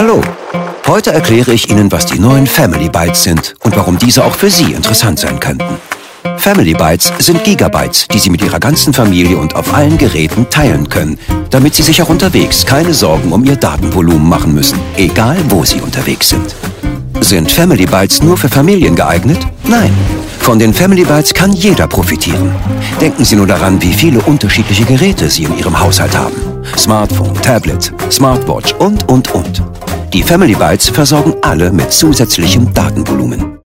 Hallo, heute erkläre ich Ihnen, was die neuen Family Bytes sind und warum diese auch für Sie interessant sein könnten. Family Bytes sind Gigabytes, die Sie mit Ihrer ganzen Familie und auf allen Geräten teilen können, damit Sie sich auch unterwegs keine Sorgen um Ihr Datenvolumen machen müssen, egal wo Sie unterwegs sind. Sind Family Bytes nur für Familien geeignet? Nein. Von den Family Bytes kann jeder profitieren. Denken Sie nur daran, wie viele unterschiedliche Geräte Sie in Ihrem Haushalt haben. Smartphone, Tablet, Smartwatch und. Die Family Bytes versorgen alle mit zusätzlichem Datenvolumen.